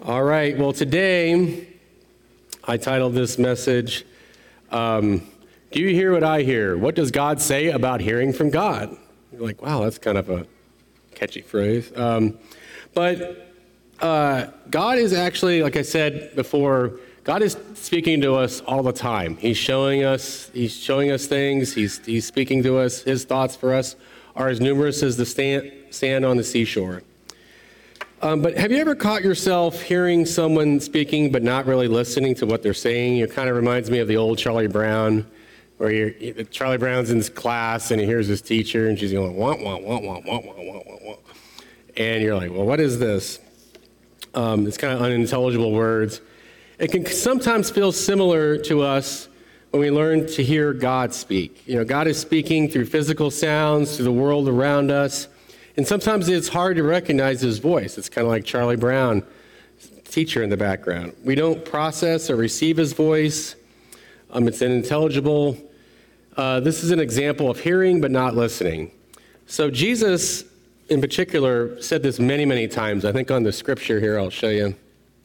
All right, well, today I titled this message, Do You Hear What I Hear? What does God say about hearing from God? You're like, wow, that's kind of a catchy phrase. But God is actually, like I said before, God is speaking to us all the time. He's showing us things. He's speaking to us. His thoughts for us are as numerous as the sand on the seashore. But have you ever caught yourself hearing someone speaking but not really listening to what they're saying? It kind of reminds me of the old Charlie Brown, where Charlie Brown's in his class and he hears his teacher and she's going, wah, wah, wah, wah, wah, wah, wah, wah, wah. And you're like, well, what is this? It's kind of unintelligible words. It can sometimes feel similar to us when we learn to hear God speak. You know, God is speaking through physical sounds, through the world around us. And sometimes it's hard to recognize his voice. It's kind of like Charlie Brown, teacher in the background. We don't process or receive his voice. It's unintelligible. This is an example of hearing but not listening. So Jesus, in particular, said this many, many times. I think on the scripture here, I'll show you.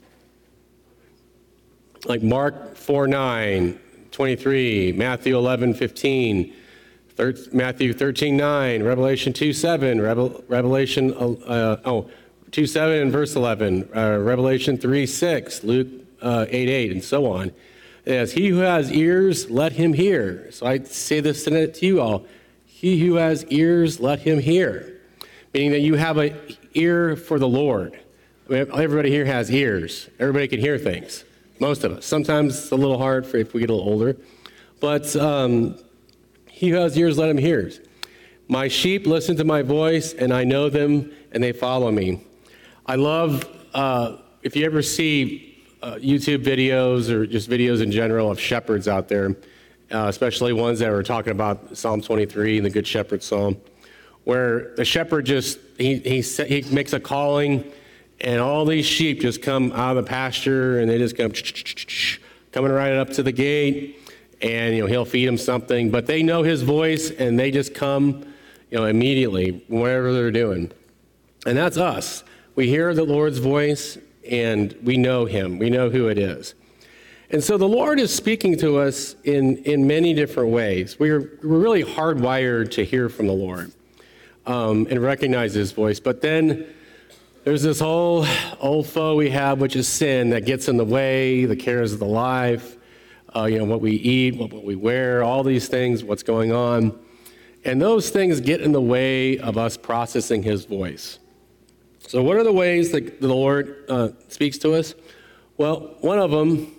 Like Mark 4:9-23, Matthew 11:15, Matthew 13:9, Revelation 2:7, Revelation 2:7 and verse 11, Revelation 3:6, Luke 8:8, and so on. As he who has ears, let him hear. So I say this to you all. He who has ears, let him hear. Meaning that you have an ear for the Lord. I mean, everybody here has ears. Everybody can hear things. Most of us. Sometimes it's a little hard if we get a little older. But he who has ears, let him hear. My sheep listen to my voice, and I know them, and they follow me. I love, if you ever see YouTube videos or just videos in general of shepherds out there, especially ones that were talking about Psalm 23 and the Good Shepherd Psalm, where the shepherd just, he makes a calling, and all these sheep just come out of the pasture, and they just come coming right up to the gate, and he'll feed them something. But they know his voice, and they just come, immediately, whatever they're doing. And that's us. We hear the Lord's voice, and we know him. We know who it is. And so the Lord is speaking to us in many different ways. We're really hardwired to hear from the Lord and recognize his voice. But then there's this whole old foe we have, which is sin, that gets in the way, the cares of the life, what we eat, what we wear, all these things, what's going on. And those things get in the way of us processing his voice. So what are the ways that the Lord speaks to us? Well, one of them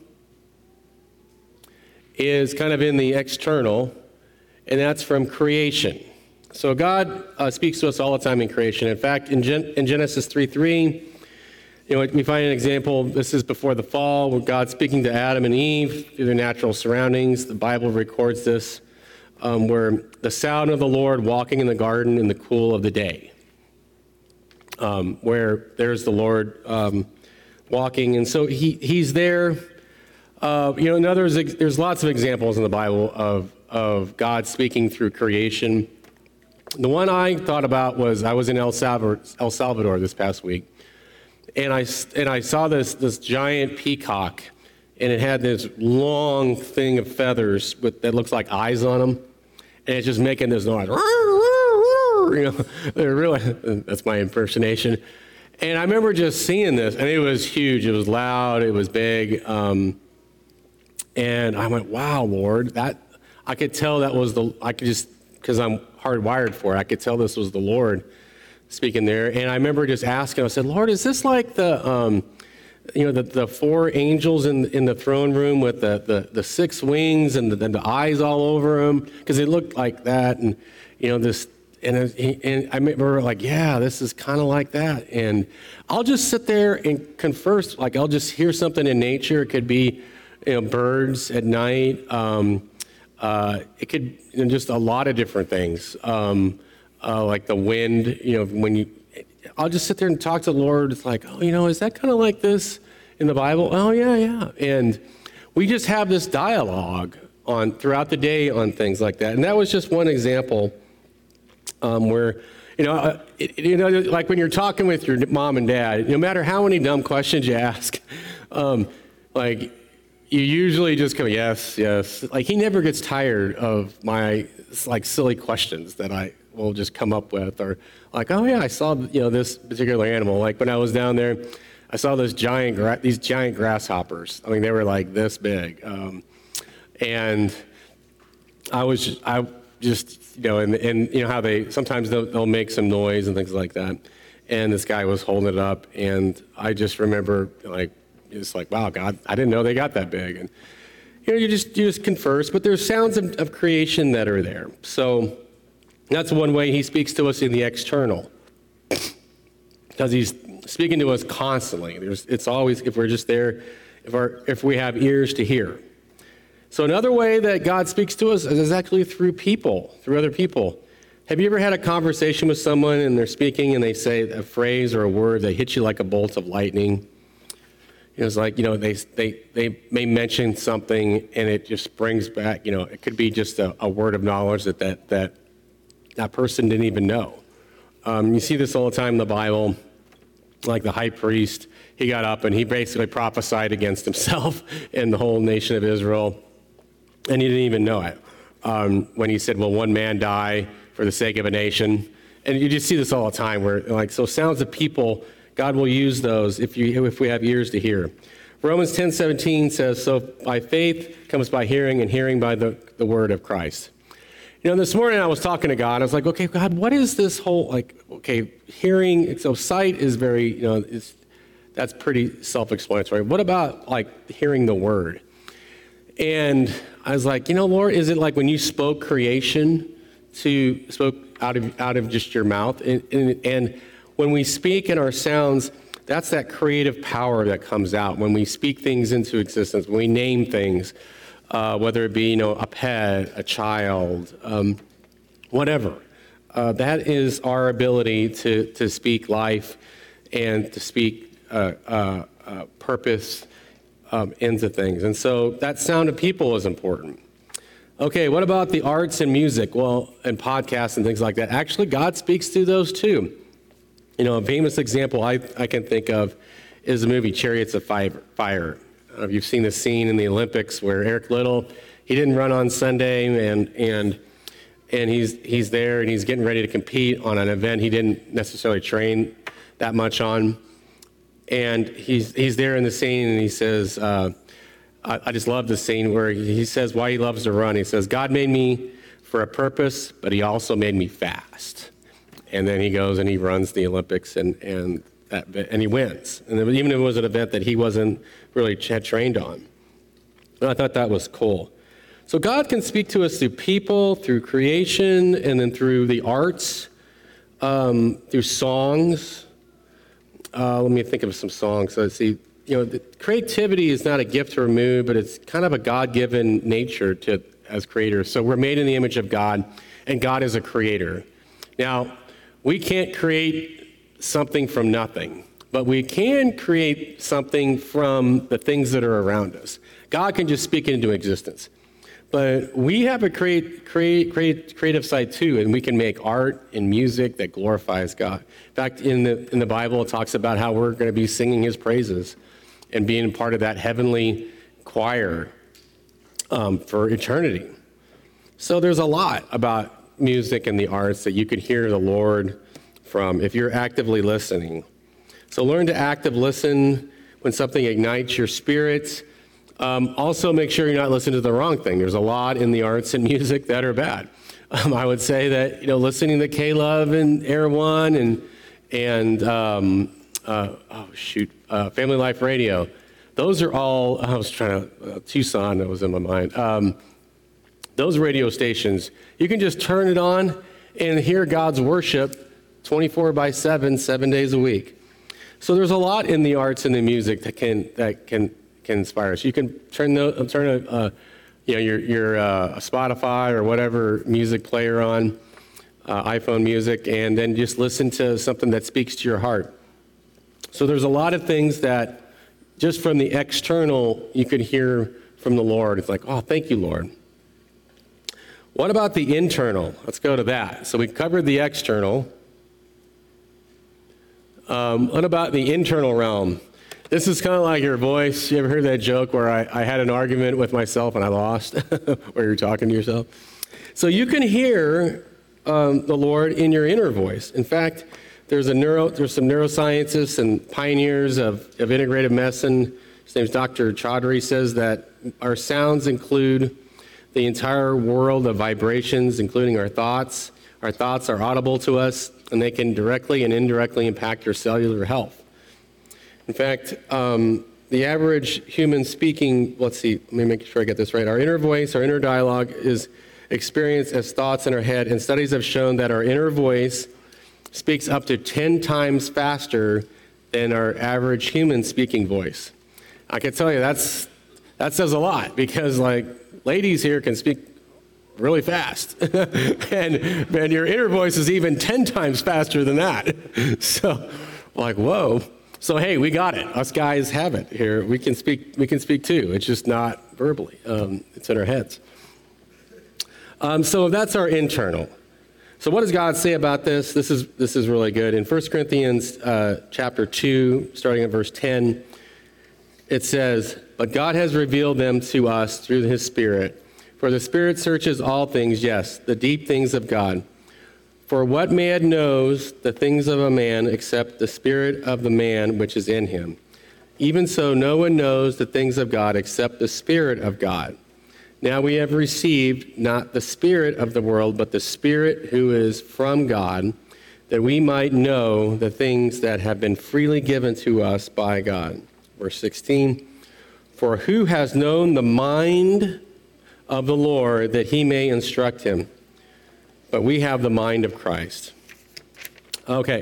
is kind of in the external, and that's from creation. So God speaks to us all the time in creation. In fact, in Genesis 3:3, we find an example. This is before the fall, where God's speaking to Adam and Eve through their natural surroundings. The Bible records this, where the sound of the Lord walking in the garden in the cool of the day, where there's the Lord walking. And so he's there. There's lots of examples in the Bible of God speaking through creation. The one I thought about was I was in El Salvador this past week, and I saw this giant peacock, and it had this long thing of feathers that looks like eyes on them, and it's just making this noise. They're really, that's my impersonation. And I remember just seeing this, and it was huge. It was loud. It was big. And I went, wow, Lord, I could tell that was because I'm hardwired for it, I could tell this was the Lord speaking there. And I remember just asking, I said, Lord, is this like the four angels in the throne room with the six wings and the eyes all over them? Because it looked like that. And, and I remember like, yeah, this is kind of like that. And I'll just sit there and converse, like I'll just hear something in nature. It could be, birds at night. It could, just a lot of different things, like the wind, I'll just sit there and talk to the Lord. It's like, is that kind of like this in the Bible? Oh, yeah. And we just have this dialogue throughout the day on things like that. And that was just one example where Like when you're talking with your mom and dad, no matter how many dumb questions you ask, like you usually just go, yes, yes. Like he never gets tired of my like silly questions that I will just come up with, or like, oh yeah, I saw this particular animal. Like when I was down there, I saw these giant grasshoppers. I mean, they were like this big, and I just and you know how they sometimes they'll make some noise and things like that, and this guy was holding it up, and I just remember like it's like, wow, God, I didn't know they got that big, and you just converse, but there's sounds of creation that are there. So that's one way he speaks to us in the external, because he's speaking to us constantly. It's always, if we're just there, if we have ears to hear. So another way that God speaks to us is actually through people, through other people. Have you ever had a conversation with someone and they're speaking and they say a phrase or a word that hits you like a bolt of lightning? It's like, they may mention something and it just brings back, it could be just a word of knowledge that person didn't even know. You see this all the time in the Bible, like the high priest, he got up and he basically prophesied against himself and the whole nation of Israel, and he didn't even know it. When he said, will one man die for the sake of a nation? And you just see this all the time where, so sounds of people, God will use those if we have ears to hear. Romans 10:17 says, so by faith comes by hearing, and hearing by the word of Christ. This morning I was talking to God. I was like, okay, God, what is this whole, hearing, so sight is very, that's pretty self-explanatory. What about, hearing the word? And I was like, Lord, is it like when you spoke creation, spoke out of just your mouth? And when we speak in our sounds, that's that creative power that comes out. When we speak things into existence, when we name things, whether it be, a pet, a child, whatever. That is our ability to speak life and to speak purpose into things. And so that sound of people is important. Okay, what about the arts and music? Well, and podcasts and things like that. Actually, God speaks through those too. A famous example I can think of is the movie Chariots of Fire. I don't know if you've seen the scene in the Olympics where Eric Liddell, he didn't run on Sunday, and he's there and he's getting ready to compete on an event he didn't necessarily train that much on. And he's there in the scene, and he says, I just love the scene where he says why he loves to run. He says, God made me for a purpose, but he also made me fast. And then he goes and he runs the Olympics and he wins. And even if it was an event that he wasn't really had trained on. And I thought that was cool. So God can speak to us through people, through creation, and then through the arts, through songs. Let me think of some songs. So let's see. The creativity is not a gift to remove, but it's kind of a God-given nature as creators. So we're made in the image of God, and God is a creator. Now, we can't create something from nothing, but we can create something from the things that are around us. God can just speak it into existence. But we have a creative side too, and we can make art and music that glorifies God. In fact, in the Bible, it talks about how we're going to be singing his praises and being part of that heavenly choir for eternity. So there's a lot about music and the arts that you could hear the Lord from if you're actively listening. So learn to actively listen when something ignites your spirit. Also, make sure you're not listening to the wrong thing. There's a lot in the arts and music that are bad. I would say that listening to K-Love and Air One and Family Life Radio. Those are all. I was trying to Tucson. That was in my mind. Those radio stations, you can just turn it on and hear God's worship 24/7, 7 days a week. So there's a lot in the arts and the music that can inspire us. You can turn your Spotify or whatever music player on, iPhone music, and then just listen to something that speaks to your heart. So there's a lot of things that just from the external you could hear from the Lord. It's like, oh, thank you, Lord. What about the internal? Let's go to that. So we covered the external. What about the internal realm? This is kind of like your voice. You ever heard that joke where I had an argument with myself and I lost, where you're talking to yourself? So you can hear the Lord in your inner voice. In fact, there's some neuroscientists and pioneers of integrative medicine. His name's Dr. Chaudhry, says that our sounds include the entire world of vibrations, including our thoughts. Our thoughts are audible to us, and they can directly and indirectly impact your cellular health. In fact, the average human speaking, let's see, let me make sure I get this right. Our inner voice, our inner dialogue is experienced as thoughts in our head, and studies have shown that our inner voice speaks up to 10 times faster than our average human speaking voice. I can tell you that says a lot, because like ladies here can speak really fast, and your inner voice is even 10 times faster than that. So, like, whoa. So hey, we got it. Us guys have it here. We can speak too. It's just not verbally. It's in our heads. So that's our internal. So what does God say about this? This is really good. In 1 Corinthians chapter 2, starting at verse 10, it says, "But God has revealed them to us through his Spirit. For the Spirit searches all things, yes, the deep things of God. For what man knows the things of a man except the spirit of the man which is in him? Even so, no one knows the things of God except the Spirit of God. Now we have received not the spirit of the world, but the Spirit who is from God, that we might know the things that have been freely given to us by God." Verse 16, "For who has known the mind of the Lord that he may instruct him? But we have the mind of Christ." Okay.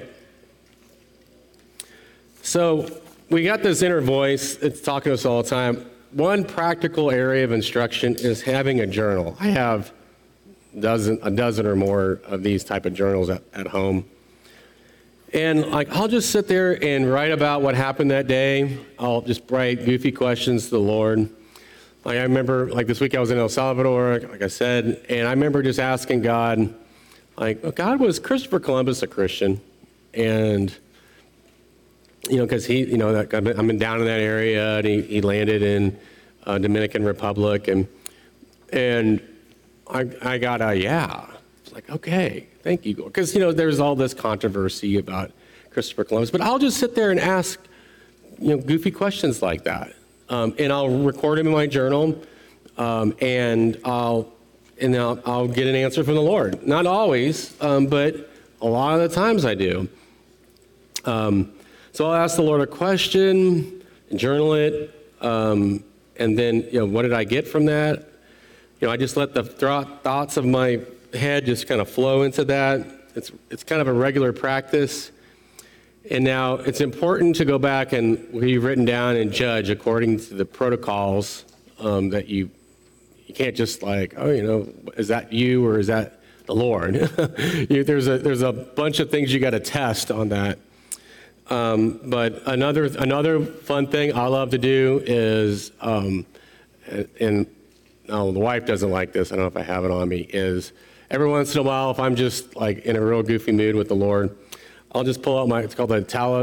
So we got this inner voice. It's talking to us all the time. One practical area of instruction is having a journal. I have a dozen or more of these type of journals at home. And like, I'll just sit there and write about what happened that day. I'll just write goofy questions to the Lord. Like I remember, like this week I was in El Salvador, like I said, and I remember just asking God, like, oh, God, was Christopher Columbus a Christian? And, because I've been down in that area, and he landed in Dominican Republic, and I got a yeah. It's like, okay, thank you. Because, there's all this controversy about Christopher Columbus, but I'll just sit there and ask, goofy questions like that. And I'll record them in my journal, and I'll get an answer from the Lord. Not always, but a lot of the times I do. So I'll ask the Lord a question, journal it, and then, what did I get from that? I just let the thoughts of my head just kind of flow into that. It's kind of a regular practice. And now it's important to go back and what you've written down and judge according to the protocols that you can't just like, is that you or is that the Lord? There's a bunch of things you got to test on that. But another fun thing I love to do is, the wife doesn't like this. I don't know if I have it on me. Is every once in a while, if I'm just like in a real goofy mood with the Lord, I'll just pull out it's called the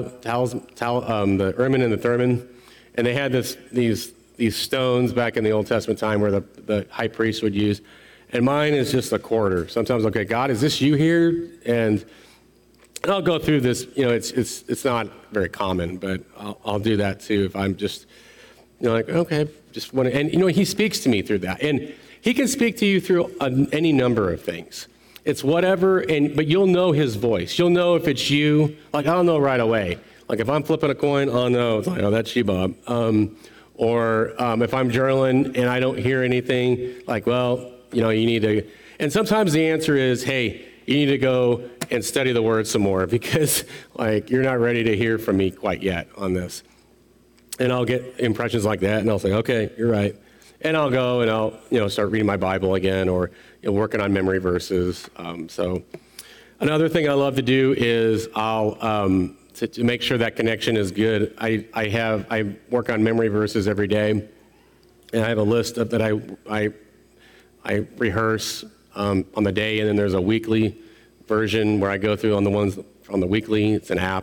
Urim and the Thummim, and they had these stones back in the Old Testament time where the high priest would use, and mine is just a quarter. Sometimes, okay, God, is this you here? And I'll go through this. It's not very common, but I'll do that too if I'm just, like, okay, just want to, and He speaks to me through that, and He can speak to you through any number of things. It's whatever, but you'll know His voice. You'll know if it's you. Like, I'll know right away. Like, if I'm flipping a coin, I'll know. It's like, oh, that's you, Bob. Or if I'm journaling and I don't hear anything, like, well, you need to. And sometimes the answer is, hey, you need to go and study the Word some more because, like, you're not ready to hear from me quite yet on this. And I'll get impressions like that, and I'll say, okay, you're right. And I'll go and I'll, start reading my Bible again or working on memory verses. So another thing I love to do is I'll, to make sure that connection is good, I work on memory verses every day. And I have a list that I rehearse on the day, and then there's a weekly version where I go through on the ones on the weekly. It's an app.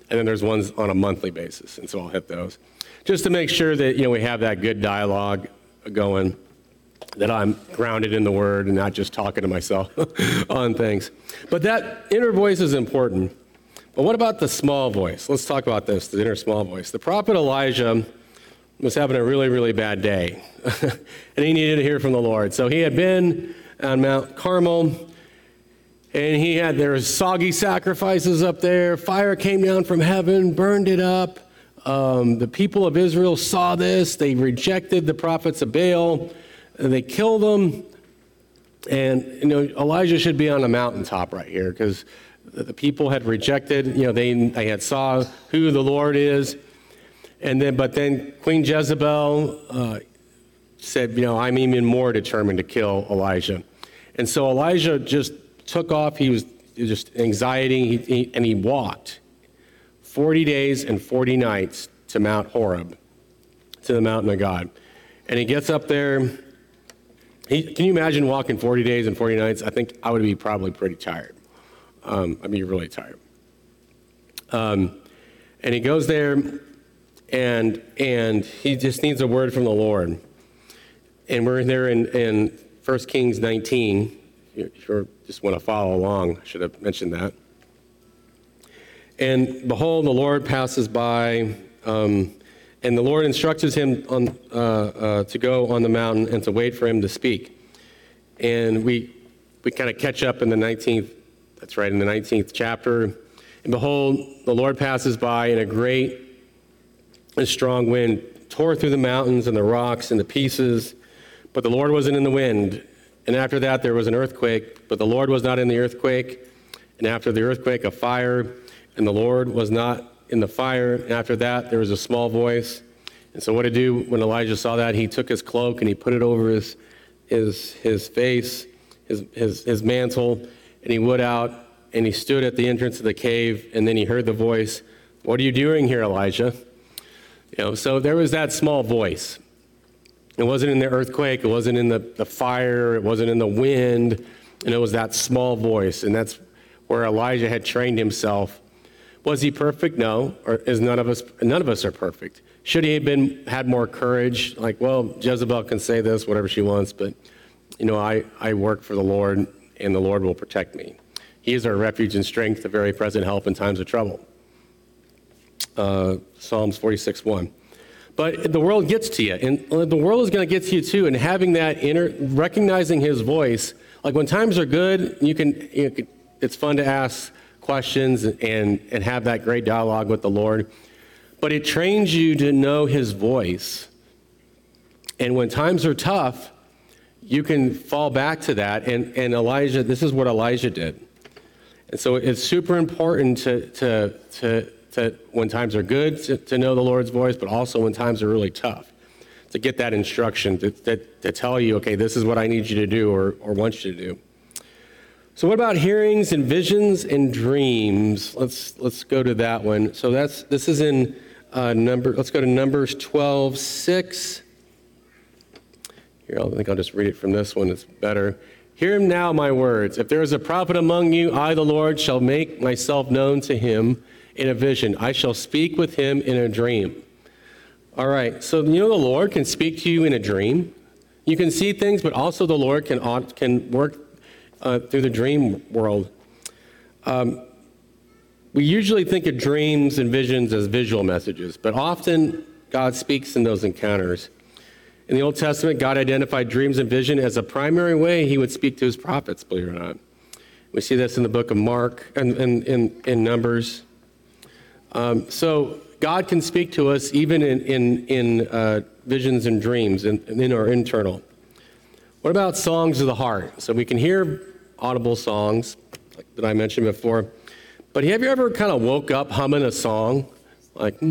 And then there's ones on a monthly basis, and so I'll hit those. Just to make sure that, we have that good dialogue going, that I'm grounded in the Word and not just talking to myself on things. But that inner voice is important. But what about the small voice? Let's talk about this, the inner small voice. The prophet Elijah was having a really, really bad day, and he needed to hear from the Lord. So he had been on Mount Carmel, and there was soggy sacrifices up there. Fire came down from heaven, burned it up. The people of Israel saw this. They rejected the prophets of Baal. They killed them. And, Elijah should be on a mountaintop right here because the people had rejected, they had saw who the Lord is. But then Queen Jezebel said, I'm even more determined to kill Elijah. And so Elijah just took off. He was just anxiety, and he walked 40 days and 40 nights to Mount Horeb, to the mountain of God. And he gets up there. Can you imagine walking 40 days and 40 nights? I think I would be probably pretty tired. I'd be really tired. And he goes there, and he just needs a word from the Lord. And we're there in 1 Kings 19. If you just want to follow along, I should have mentioned that. And behold, the Lord passes by, and the Lord instructs him to go on the mountain and to wait for him to speak. And we kind of catch up in the 19th, that's right, in the 19th chapter. And behold, the Lord passes by, and a great and strong wind tore through the mountains and the rocks into pieces, but the Lord wasn't in the wind. And after that, there was an earthquake, but the Lord was not in the earthquake. And after the earthquake, a fire, and the Lord was not in the fire. And after that, there was a small voice. And so what did he do when Elijah saw that? He took his cloak and he put it over his face, his mantle, and he went out and he stood at the entrance of the cave. And then he heard the voice, "What are you doing here, Elijah?" So there was that small voice. It wasn't in the earthquake, it wasn't in the fire, it wasn't in the wind, and it was that small voice. And that's where Elijah had trained himself. Was he perfect? No. Or is none of us are perfect. Should he have had more courage? Like, well, Jezebel can say this, whatever she wants, but I work for the Lord, and the Lord will protect me. He is our refuge and strength, a very present help in times of trouble. Psalms 46:1. But the world gets to you, and the world is going to get to you too. And having that recognizing His voice, like when times are good, it's fun to ask questions and have that great dialogue with the Lord. But it trains you to know His voice. And when times are tough, you can fall back to that. And Elijah, this is what Elijah did. And so it's super important to when times are good, to know the Lord's voice, but also when times are really tough, to get that instruction, to tell you, okay, this is what I need you to do or want you to do. So what about hearings and visions and dreams? Let's go to that one. So this is in let's go to Numbers 12:6. Here, I think I'll just read it from this one. It's better. Hear now my words. If there is a prophet among you, I, the Lord, shall make myself known to him in a vision. I shall speak with him in a dream. All right, so the Lord can speak to you in a dream. You can see things, but also the Lord can work through the dream world. We usually think of dreams and visions as visual messages, but often God speaks in those encounters. In the Old Testament, God identified dreams and vision as a primary way He would speak to His prophets, believe it or not. We see this in the book of Mark and in Numbers. So God can speak to us even in visions and dreams, in our internal. What about songs of the heart? So we can hear audible songs that I mentioned before, but have you ever kind of woke up humming a song? Like,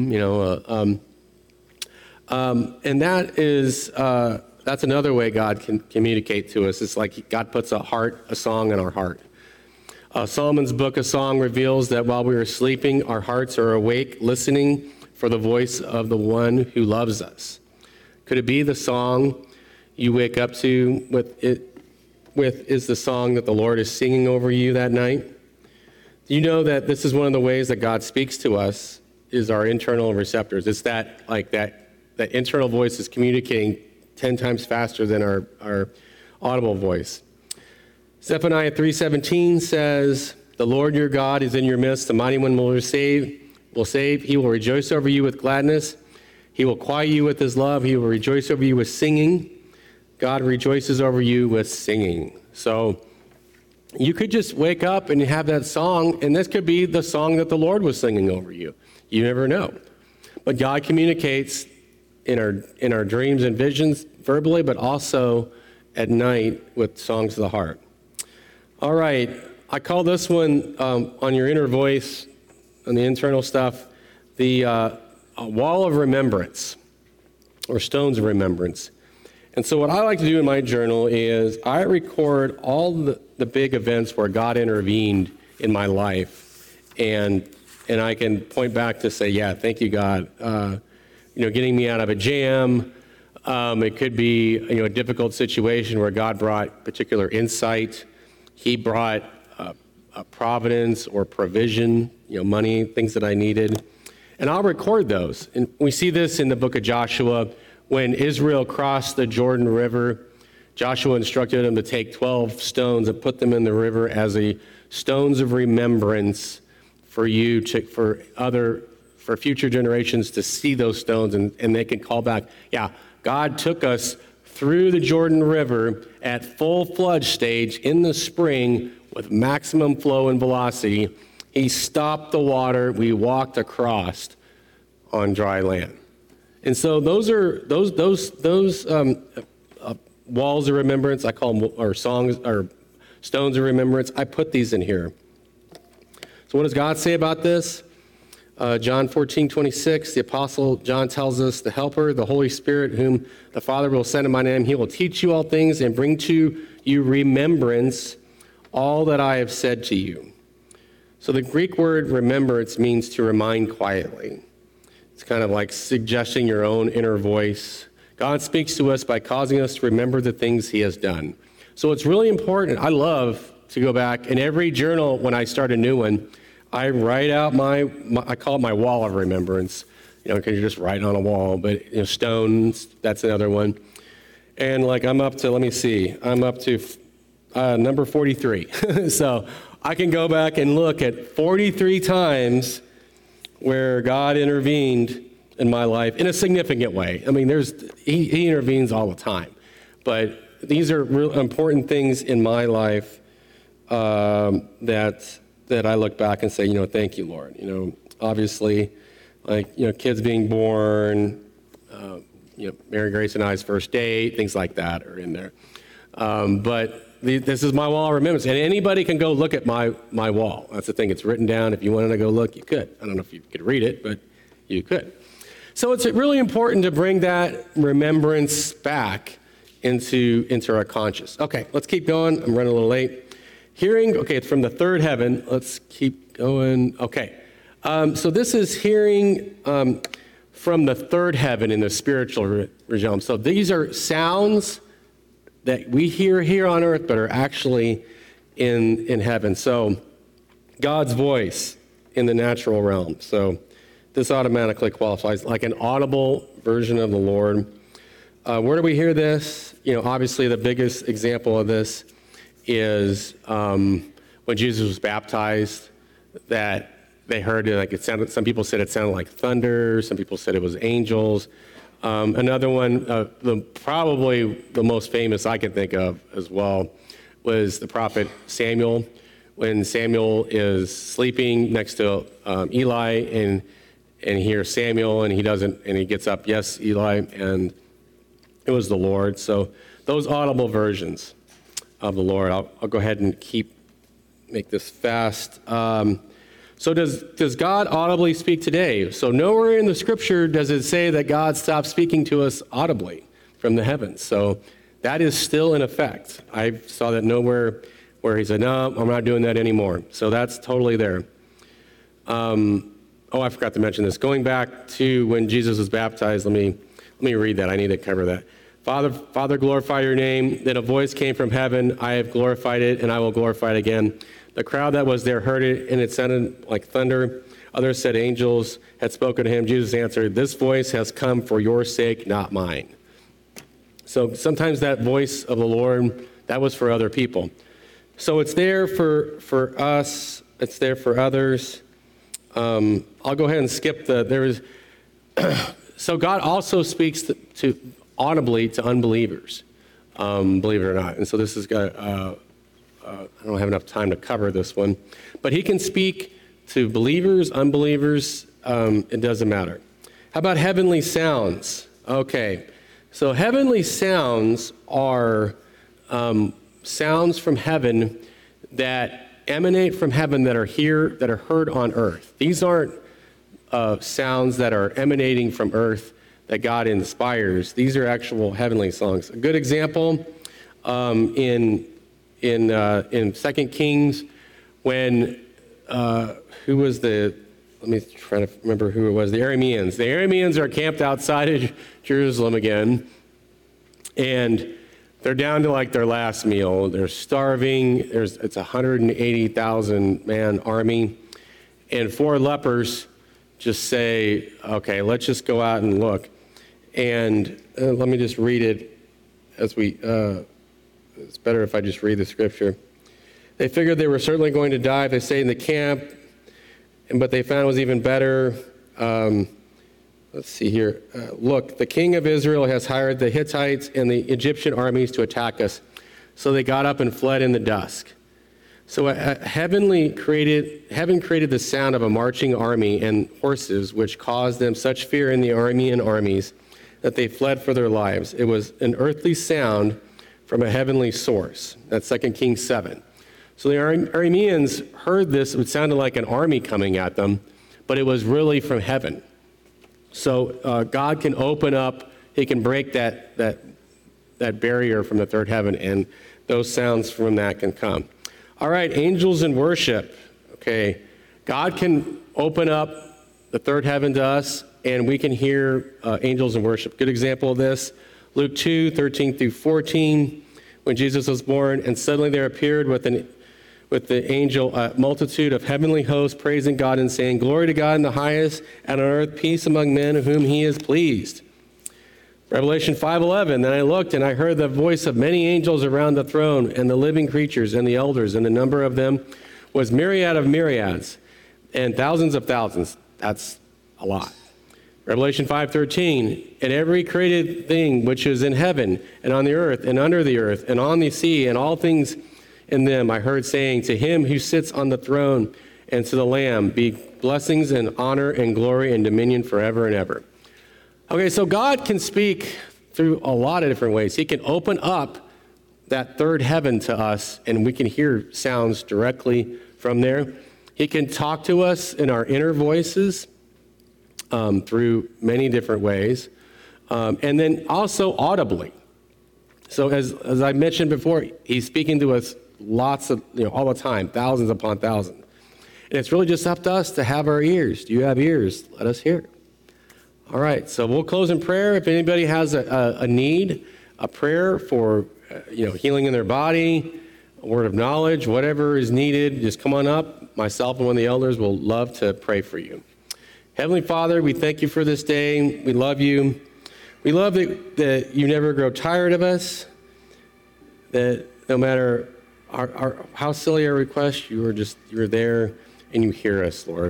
and that's another way God can communicate to us. It's like God puts a song in our heart. Solomon's book, A Song, reveals that while we are sleeping, our hearts are awake, listening for the voice of the one who loves us. Could it be the song you wake up to with is the song that the Lord is singing over you that night? You know that this is one of the ways that God speaks to us is our internal receptors. It's that internal voice is communicating 10 times faster than our audible voice. Zephaniah 3:17 says, "The Lord your God is in your midst, the mighty one will save. He will rejoice over you with gladness. He will quiet you with his love. He will rejoice over you with singing." God rejoices over you with singing. So you could just wake up and have that song, and this could be the song that the Lord was singing over you. You never know. But God communicates in our dreams and visions verbally, but also at night with songs of the heart. All right, I call this one on your inner voice, on the internal stuff, the a wall of remembrance, or stones of remembrance. And so what I like to do in my journal is I record all the big events where God intervened in my life, and I can point back to say, yeah, thank you, God. Getting me out of a jam. It could be a difficult situation where God brought particular insight. He brought a providence or provision, money, things that I needed. And I'll record those. And we see this in the book of Joshua. When Israel crossed the Jordan River, Joshua instructed them to take 12 stones and put them in the river as stones of remembrance for future generations to see those stones, and they can call back, yeah, God took us through the Jordan River at full flood stage in the spring with maximum flow and velocity. He stopped the water. We walked across on dry land. And so those are walls of remembrance. I call them, or songs, or stones of remembrance. I put these in here. So what does God say about this? John 14:26, the Apostle John tells us, "The Helper, the Holy Spirit, whom the Father will send in my name, he will teach you all things and bring to you remembrance all that I have said to you." So the Greek word remembrance means to remind quietly. It's kind of like suggesting your own inner voice. God speaks to us by causing us to remember the things he has done. So it's really important. I love to go back, in every journal when I start a new one, I write out I call it my wall of remembrance, because you just write on a wall, but stones, that's another one. And I'm up to number 43. So I can go back and look at 43 times where God intervened in my life in a significant way. I mean, he intervenes all the time, but these are real important things in my life that I look back and say, thank you, Lord. Obviously, kids being born, Mary Grace and I's first date, things like that are in there. But this is my wall of remembrance, and anybody can go look at my wall. That's the thing. It's written down. If you wanted to go look, you could. I don't know if you could read it, but you could. So it's really important to bring that remembrance back into our conscious. Okay, let's keep going. I'm running a little late. Hearing, okay, it's from the third heaven. Let's keep going. Okay, so this is hearing from the third heaven in the spiritual realm. So these are sounds that we hear here on earth, but are actually in heaven. So God's voice in the natural realm. So this automatically qualifies like an audible version of the Lord. Where do we hear this? Obviously the biggest example of this is when Jesus was baptized, that they heard it sounded. Some people said it sounded like thunder. Some people said it was angels. Another one, probably the most famous I can think of as well, was the prophet Samuel. When Samuel is sleeping next to Eli and hears Samuel and he gets up, yes, Eli, and it was the Lord. So those audible versions of the Lord. I'll go ahead and make this fast. So does God audibly speak today? So nowhere in the scripture does it say that God stopped speaking to us audibly from the heavens. So that is still in effect. I saw that nowhere where he said, no, I'm not doing that anymore. So that's totally there. I forgot to mention this. Going back to when Jesus was baptized, let me read that. I need to cover that. Father, glorify your name. Then a voice came from heaven. I have glorified it, and I will glorify it again. The crowd that was there heard it, and it sounded like thunder. Others said angels had spoken to him. Jesus answered, "This voice has come for your sake, not mine." So sometimes that voice of the Lord, that was for other people. So it's there for us. It's there for others. I'll go ahead and skip so God also speaks to audibly to unbelievers, believe it or not. And so this is I don't have enough time to cover this one, but he can speak to believers, unbelievers, it doesn't matter. How about heavenly sounds? Okay, so heavenly sounds are sounds from heaven that emanate from heaven that are here, that are heard on earth. These aren't sounds that are emanating from earth that God inspires. These are actual heavenly songs. A good example in 2 Kings, when who was let me try to remember who it was, the Arameans. The Arameans are camped outside of Jerusalem again, and they're down to like their last meal. They're starving. It's a 180,000 man army, and 4 lepers just say, "Okay, let's just go out and look." And let me just read it as we. It's better if I just read the scripture. They figured they were certainly going to die if they stayed in the camp, but they found it was even better. Let's see here. Look, the king of Israel has hired the Hittites and the Egyptian armies to attack us. So they got up and fled in the dusk. So heaven created the sound of a marching army and horses, which caused them such fear in the Aramean armies that they fled for their lives. It was an earthly sound from a heavenly source. That's 2 Kings 7. So the Arameans heard this. It sounded like an army coming at them, but it was really from heaven. So God can open up, he can break that barrier from the third heaven, and those sounds from that can come. All right, angels in worship. Okay, God can open up the third heaven to us, and we can hear angels in worship. Good example of this, Luke 2:13 through 14, when Jesus was born, and suddenly there appeared with the angel a multitude of heavenly hosts praising God and saying, "Glory to God in the highest, and on earth peace among men of whom he is pleased." Revelation 5:11, then I looked and I heard the voice of many angels around the throne and the living creatures and the elders, and the number of them was myriad of myriads and thousands of thousands. That's a lot. Revelation 5:13, and every created thing which is in heaven and on the earth and under the earth and on the sea and all things in them, I heard saying, to him who sits on the throne and to the Lamb be blessings and honor and glory and dominion forever and ever. Okay, so God can speak through a lot of different ways. He can open up that third heaven to us, and we can hear sounds directly from there. He can talk to us in our inner voices through many different ways, and then also audibly. So as I mentioned before, he's speaking to us lots of, all the time, thousands upon thousands. And it's really just up to us to have our ears. Do you have ears? Let us hear it. All right, so we'll close in prayer. If anybody has a need, a prayer for healing in their body, a word of knowledge, whatever is needed, just come on up. Myself and one of the elders will love to pray for you. Heavenly Father, we thank you for this day. We love you. We love that you never grow tired of us, that no matter how silly our request, you're there and you hear us, Lord.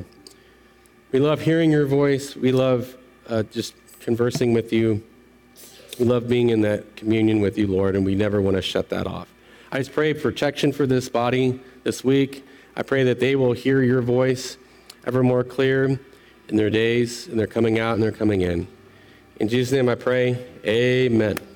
We love hearing your voice. We love just conversing with you. We love being in that communion with you, Lord, and we never want to shut that off. I just pray protection for this body this week. I pray that they will hear your voice ever more clear in their days, and they're coming out and they're coming in. In Jesus' name I pray, amen.